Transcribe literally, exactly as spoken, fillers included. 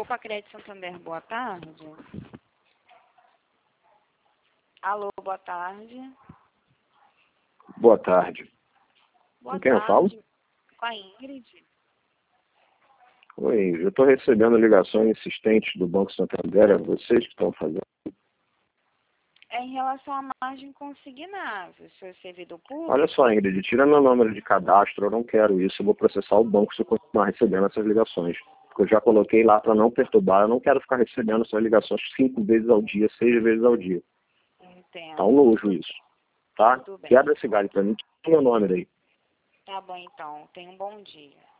Opa, Crédito Santander, boa tarde. Alô, boa tarde. Boa tarde. Boa Com quem eu tarde. falo? Com a Ingrid. Oi, eu estou recebendo ligações insistentes do Banco Santander, é vocês que estão fazendo. É em relação à margem consignada, seu servidor público. Olha só, Ingrid, tira meu número de cadastro, eu não quero isso, eu vou processar o banco se eu continuar recebendo essas ligações. Porque eu já coloquei lá para não perturbar, eu não quero ficar recebendo essas ligações cinco vezes ao dia, seis vezes ao dia. Entendo. Tá um nojo isso, tá? Tudo bem. Quebra esse galho para mim, tira meu nome daí. Tá bom, então. Tenha um bom dia.